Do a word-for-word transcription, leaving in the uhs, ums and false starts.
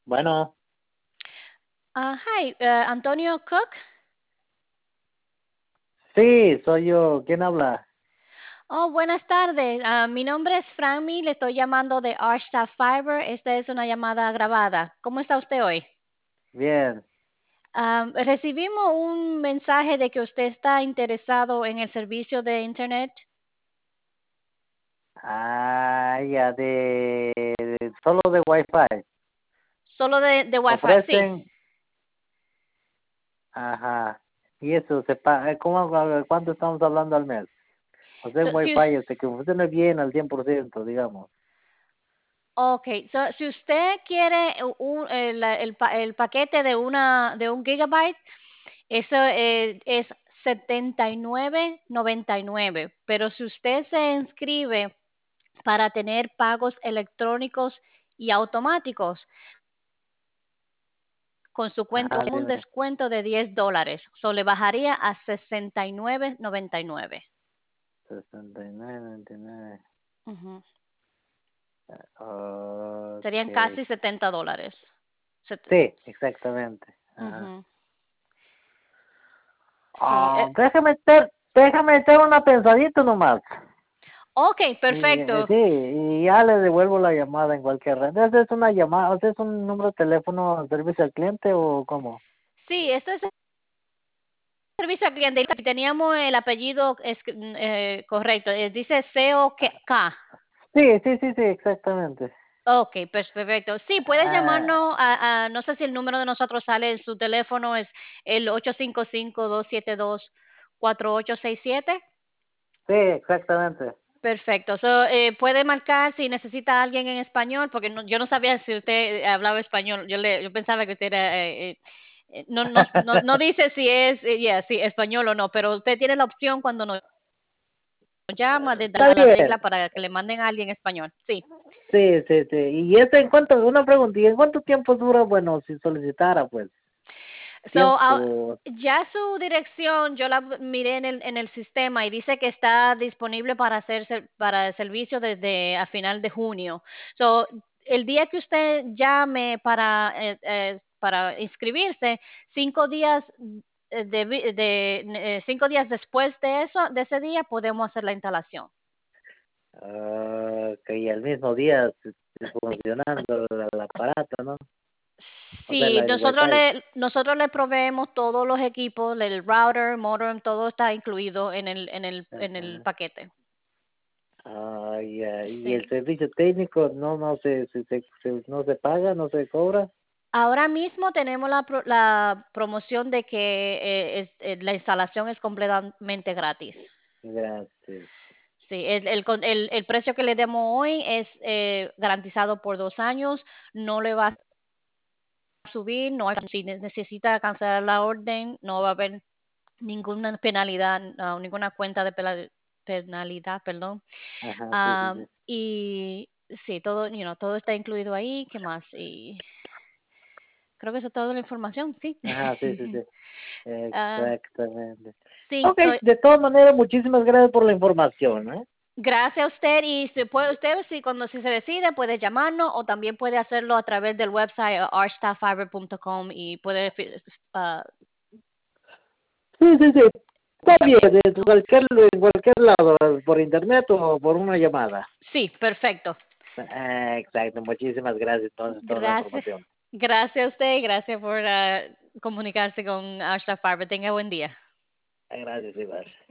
Bueno, Ah, hi, eh, Antonio Cook. sí, soy yo. ¿Quién habla? Oh, buenas tardes. Ah, mi nombre es Franmi, le estoy llamando de Arsta Fiber. Esta es una llamada grabada. ¿Cómo está usted hoy? Bien. Ah, recibimos un mensaje de que usted está interesado en el servicio de Internet, Ah, ya, de, de- solo de Wi-Fi. solo de, de Wi-Fi. Sí. Ofrecen, ajá. Y eso se paga, ¿cómo, a- cuánto estamos hablando al mes? O sea, en So, si, us- Wi-Fi, este, que funcione bien al cien por ciento, digamos. okay, so, si usted quiere un- el, el pa- el paquete de una de un gigabyte, eso eh, es setenta y nueve noventa y nueve. Pero si usted se inscribe para tener pagos electrónicos y automáticos, con su cuenta Ajá, un dime. descuento de diez dólares. So le bajaría a sesenta y nueve noventa y nueve. sesenta y nueve, noventa y nueve. Ujú. Serían Ok. casi setenta dólares. Set- Sí, exactamente. Ajá. ujú. Sí. Ah, eh, déjame echar, déjame echar una pensadita nomás. ok, Y, eh, perfecto. sí, y ya le devuelvo la llamada en cualquier red. ¿Ese es una llamada, o sea, es un número de teléfono de servicio al cliente o cómo? Sí, esto es el servicio al cliente. Si teníamos el apellido es, eh, correcto, eh, dice C O K. Sí, sí, sí, sí, exactamente. Ok, pues perfecto. Sí, puedes Ah, llamarnos a, a- no sé si el número de nosotros sale en su teléfono, es el ocho cinco cinco, dos siete dos, cuatro ocho seis siete. sí, exactamente. Perfecto. So, eh, puede marcar si necesita a alguien en español, porque no- yo no sabía si usted hablaba español. Yo, le, yo pensaba que usted era... eh, eh, eh, no, no, no, no dice si es eh, yeah, si español o no, pero usted tiene la opción cuando nos llama de dar Está a la bien. tecla para que le manden a alguien en español. Sí. Sí, sí, sí. Y este, ¿en cuánto, una pregunta, ¿y en cuánto tiempo dura, bueno, si solicitara, pues, So, ah, tiempo? ya su dirección, yo la miré en el, en el sistema y dice que está disponible para hacer ser- para el servicio desde a final de junio. So, el día que usted llame para, eh, eh, para inscribirse, cinco días eh, de, vi- de, eh, cinco días después de eso, de ese día, podemos hacer la instalación. Ah, que al mismo día se- se funcionando el, el aparato, ¿no? O sea, Sí, la, el nosotros Wi-Fi. le, nosotros le proveemos todos los equipos, el router, modem, todo está incluido en el, en el, en el Ajá. paquete. Ah, ya. Y el Sí. servicio técnico no, no se, se, se- se- no se paga, no se cobra. Ahora mismo tenemos la, pro- la promoción de que eh, es- eh, la instalación es completamente gratis. Gracias. Sí, el, el con- el- el precio que le demos hoy es eh, garantizado por dos años, no le va a subir, no hay- si ne- necesita cancelar la orden, no va a haber ninguna penalidad, no, ninguna cuenta de pela- penalidad, perdón. Ajá, sí, sí, Am, sí. y sí, todo, you know, todo está incluido ahí. ¿Qué más? Y creo que eso es toda la información, sí. Ajá, sí, sí, sí. Ah, Exactamente. sí, Ok, soy, de todas maneras, muchísimas gracias por la información, ¿eh? gracias a usted y si puede usted, si cuando si se decide, puede llamarnos o también puede hacerlo a través del website uh, r staff fiber punto com y puede fi- ah, Sí, sí, sí. Está bien, también. de cualquier, en cualquier lado, por internet o por una llamada. Sí, perfecto. Ah, exacto, muchísimas gracias entonces por toda la Gracias. información. Gracias a usted y gracias por ah, comunicarse con Ashta Fiber. Tenga buen día. Gracias, igual.